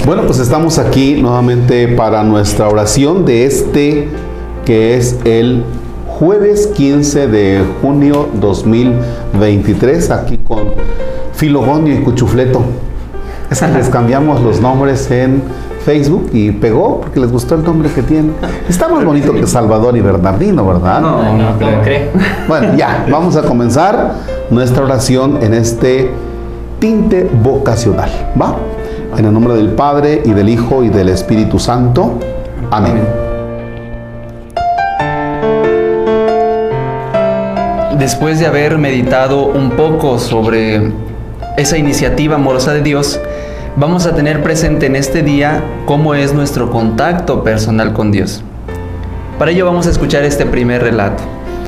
Bueno, pues estamos aquí nuevamente para nuestra oración de que es el jueves 15 de junio 2023, aquí con Filogonio y Cuchufleto. Es que les cambiamos los nombres en Facebook y pegó porque les gustó el nombre que tienen. Está más bonito que Salvador y Bernardino, ¿verdad? No creo. Bueno, ya, vamos a comenzar nuestra oración en este tinte vocacional, ¿va? En el nombre del Padre, y del Hijo, y del Espíritu Santo. Amén. Después de haber meditado un poco sobre esa iniciativa amorosa de Dios, vamos a tener presente en este día cómo es nuestro contacto personal con Dios. Para ello vamos a escuchar este primer relato.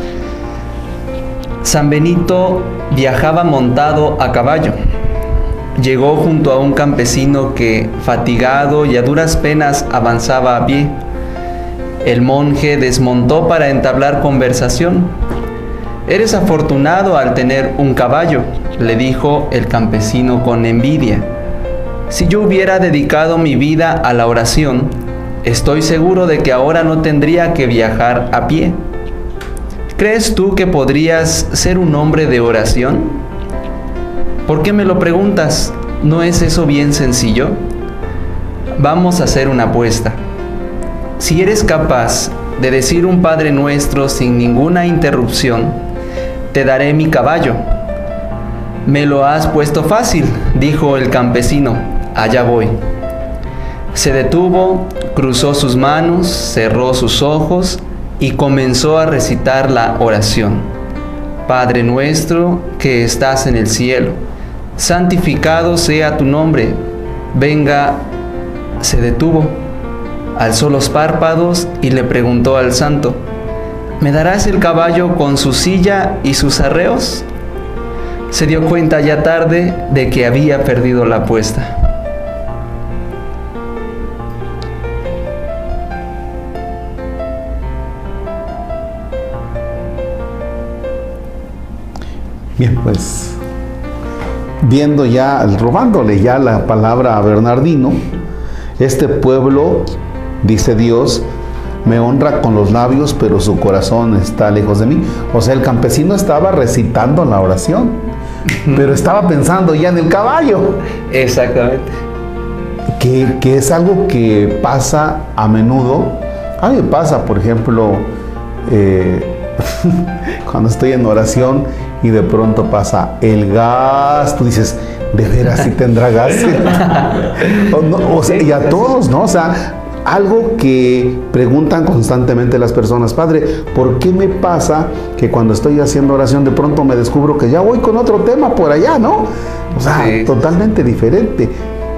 San Benito viajaba montado a caballo. Llegó junto a un campesino que, fatigado y a duras penas, avanzaba a pie. El monje desmontó para entablar conversación. «Eres afortunado al tener un caballo», le dijo el campesino con envidia. «Si yo hubiera dedicado mi vida a la oración, estoy seguro de que ahora no tendría que viajar a pie. ¿Crees tú que podrías ser un hombre de oración? ¿Por qué me lo preguntas? ¿No es eso bien sencillo? Vamos a hacer una apuesta. Si eres capaz de decir un Padre Nuestro sin ninguna interrupción, te daré mi caballo». «Me lo has puesto fácil», dijo el campesino. «Allá voy». Se detuvo, cruzó sus manos, cerró sus ojos y comenzó a recitar la oración. «Padre nuestro que estás en el cielo, santificado sea tu nombre, venga». Se detuvo, alzó los párpados y le preguntó al santo: «¿Me darás el caballo con su silla y sus arreos?». Se dio cuenta ya tarde de que había perdido la apuesta. Bien, pues viendo ya, robándole ya la palabra a Bernardino, este pueblo, dice Dios, me honra con los labios, pero su corazón está lejos de mí. O sea, el campesino estaba recitando la oración, pero estaba pensando ya en el caballo. Exactamente. Que es algo que pasa a menudo. A mí me pasa, por ejemplo, cuando estoy en oración y de pronto pasa el gas, tú dices, ¿de veras sí tendrá gas? O sea, y a todos, ¿no? O sea, algo que preguntan constantemente las personas: Padre, ¿por qué me pasa que cuando estoy haciendo oración de pronto me descubro que ya voy con otro tema por allá, ¿no? O sea, sí, totalmente diferente.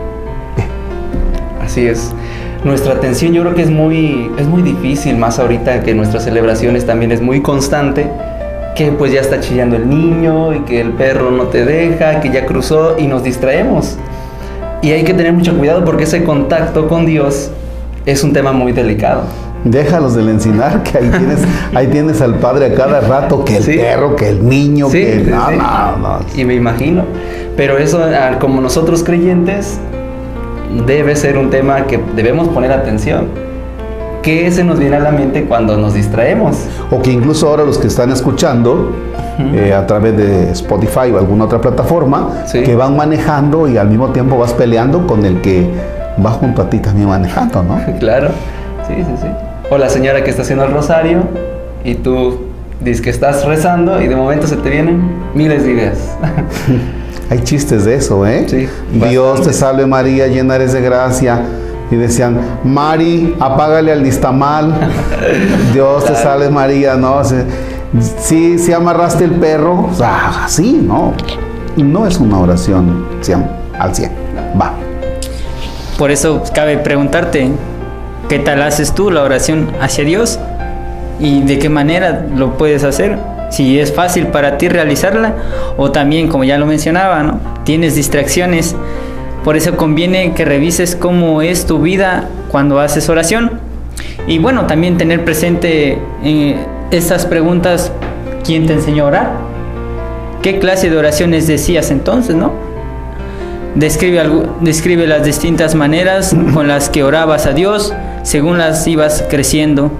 Así es. Nuestra atención, yo creo que es muy difícil, más ahorita que nuestras celebraciones también es muy constante, que pues ya está chillando el niño y que el perro no te deja, que ya cruzó y nos distraemos. Y hay que tener mucho cuidado porque ese contacto con Dios es un tema muy delicado. Déjalos del encinar, que ahí tienes al Padre a cada rato, que el perro, que el niño, que no. Y me imagino. Pero eso, como nosotros creyentes, debe ser un tema que debemos poner atención. ¿Qué se nos viene a la mente cuando nos distraemos? O que incluso ahora los que están escuchando a través de Spotify o alguna otra plataforma, que van manejando y al mismo tiempo vas peleando con el que va junto a ti también manejando, ¿no? Claro, sí. O la señora que está haciendo el rosario y tú dices que estás rezando y de momento se te vienen miles de ideas. Hay chistes de eso, ¿eh? Sí. Dios te salve María, llena eres de gracia. Y decían, Mari, apágale al nistamal. Dios te salve María, ¿no? Sí amarraste el perro. O sea, así, ¿no? No es una oración al 100. Va. Por eso cabe preguntarte, ¿qué tal haces tú la oración hacia Dios? ¿Y de qué manera lo puedes hacer? Si es fácil para ti realizarla, o también, como ya lo mencionaba, ¿no?, tienes distracciones. Por eso conviene que revises cómo es tu vida cuando haces oración. Y bueno, también tener presente estas preguntas: ¿quién te enseñó a orar? ¿Qué clase de oraciones decías entonces, no? Describe las distintas maneras con las que orabas a Dios según las ibas creciendo.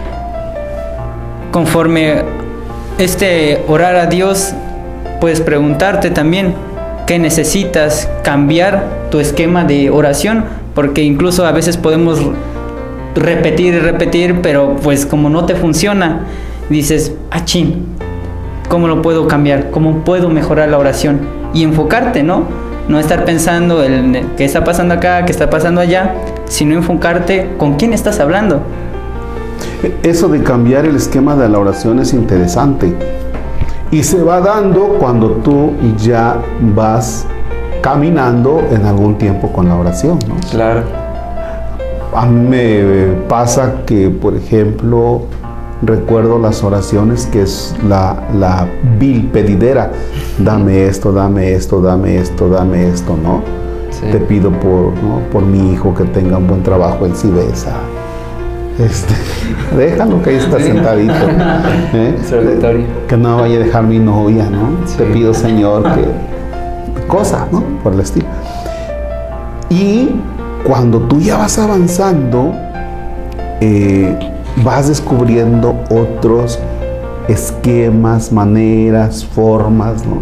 Conforme orar a Dios, puedes preguntarte también qué necesitas cambiar tu esquema de oración, porque incluso a veces podemos repetir y repetir, pero pues como no te funciona, dices, chin, ¿cómo lo puedo cambiar? ¿Cómo puedo mejorar la oración? Y enfocarte, ¿no? No estar pensando en qué está pasando acá, qué está pasando allá, sino enfocarte con quién estás hablando. Eso de cambiar el esquema de la oración es interesante. Y se va dando cuando tú ya vas caminando en algún tiempo con la oración, ¿no? Claro. A mí me pasa que, por ejemplo, recuerdo las oraciones que es la vil pedidera. Dame esto, dame esto, dame esto, dame esto, ¿no? Sí. Te pido por mi hijo que tenga un buen trabajo en Cibesa. Déjalo que ahí está sentadito. Que no vaya a dejar mi novia, ¿no? Sí. Te pido, Señor, que... Cosa, ¿no? Por el estilo. Y cuando tú ya vas avanzando, vas descubriendo otros esquemas, maneras, formas, ¿no?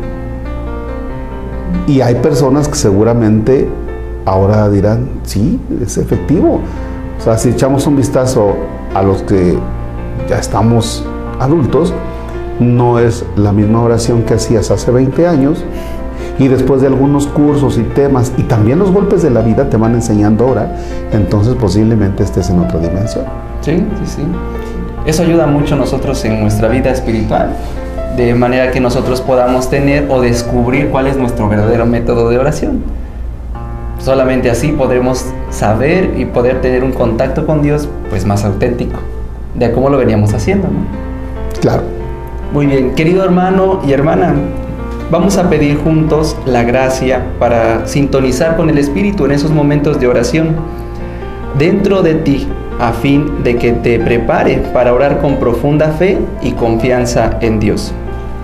Y hay personas que seguramente ahora dirán, sí, es efectivo. O sea, si echamos un vistazo a los que ya estamos adultos, no es la misma oración que hacías hace 20 años, y después de algunos cursos y temas, y también los golpes de la vida te van enseñando a orar, entonces posiblemente estés en otra dimensión. Sí. Eso ayuda mucho a nosotros en nuestra vida espiritual, de manera que nosotros podamos tener o descubrir cuál es nuestro verdadero método de oración. Solamente así podremos saber y poder tener un contacto con Dios pues más auténtico, de cómo lo veníamos haciendo, ¿no? Claro. Muy bien, querido hermano y hermana, vamos a pedir juntos la gracia para sintonizar con el Espíritu en esos momentos de oración dentro de ti, a fin de que te prepare para orar con profunda fe y confianza en Dios.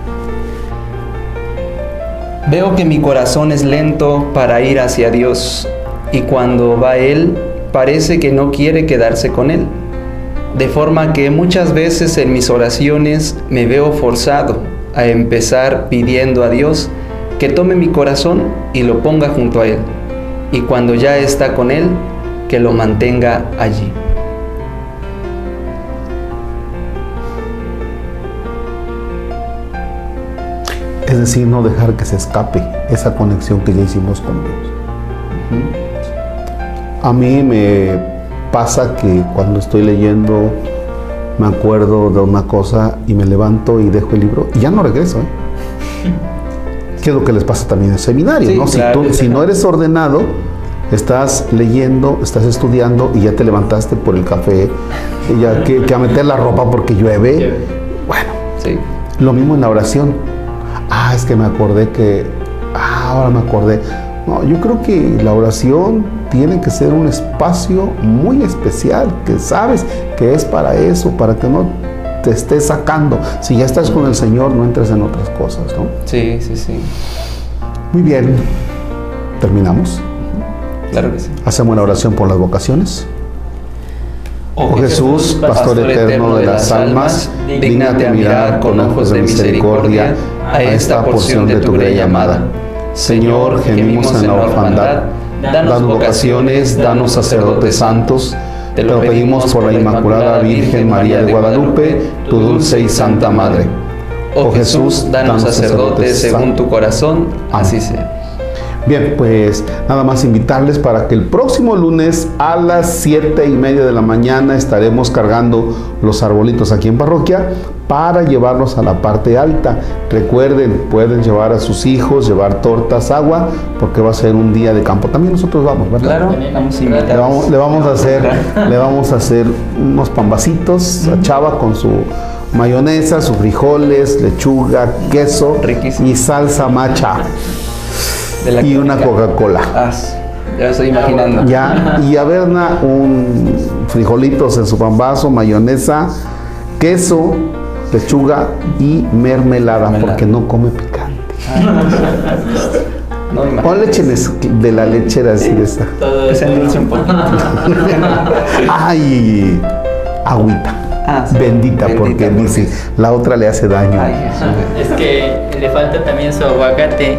Veo que mi corazón es lento para ir hacia Dios, y cuando va Él, parece que no quiere quedarse con Él. De forma que muchas veces en mis oraciones me veo forzado a empezar pidiendo a Dios que tome mi corazón y lo ponga junto a Él, y cuando ya está con Él, que lo mantenga allí. Es decir, no dejar que se escape esa conexión que ya hicimos con Dios. A mí me pasa que cuando estoy leyendo me acuerdo de una cosa y me levanto y dejo el libro y ya no regreso, ¿Qué es lo que les pasa también en seminario? Sí, ¿no? Claro, si no eres ordenado, estás leyendo, estás estudiando y ya te levantaste por el café, y ya que a meter la ropa porque llueve. Bueno, sí. Lo mismo en la oración. Es que me acordé que... ahora me acordé. No, yo creo que la oración tiene que ser un espacio muy especial, que sabes que es para eso, para que no te estés sacando. Si ya estás con el Señor, no entres en otras cosas, ¿no? Sí. Muy bien. ¿Terminamos? Claro que sí. Hacemos la oración por las vocaciones. Oh Jesús, pastor eterno de las almas, dígnate a mirar con ojos de misericordia a esta porción de tu grey amada. Señor, gemimos en la orfandad, danos vocaciones, danos sacerdotes santos, te lo pedimos por la Inmaculada Virgen María de Guadalupe, tu dulce y santa Madre. Oh Jesús, danos sacerdotes según tu corazón, así sea. Bien, pues nada más invitarles para que el próximo lunes a las 7:30 de la mañana estaremos cargando los arbolitos aquí en parroquia para llevarlos a la parte alta. Recuerden, pueden llevar a sus hijos, llevar tortas, agua, porque va a ser un día de campo. También nosotros vamos, ¿verdad? Claro, vamos invitados. Le vamos a hacer unos pambacitos a Chava con su mayonesa, sus frijoles, lechuga, queso y salsa macha. Y una Coca-Cola. Ya me estoy imaginando. Y a Berna un frijolitos en su pambazo, mayonesa, queso, lechuga y mermelada, porque no come picante. No, imagínate. Pon leche de la lechera así de esa. Todo Que se endulce un poquito. Ay, agüita. Ah, sí. Bendita, porque dice, la otra le hace daño. Ay, Jesús. Es que le falta también su aguacate.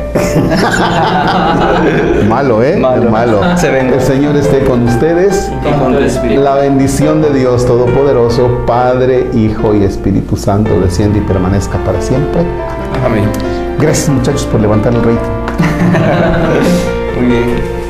Malo, ¿eh? Malo. Malo. Se vende. El Señor esté con ustedes. Y con tu espíritu. La bendición de Dios Todopoderoso, Padre, Hijo y Espíritu Santo, desciende y permanezca para siempre. Amén. Gracias, muchachos, por levantar el rey. Muy bien.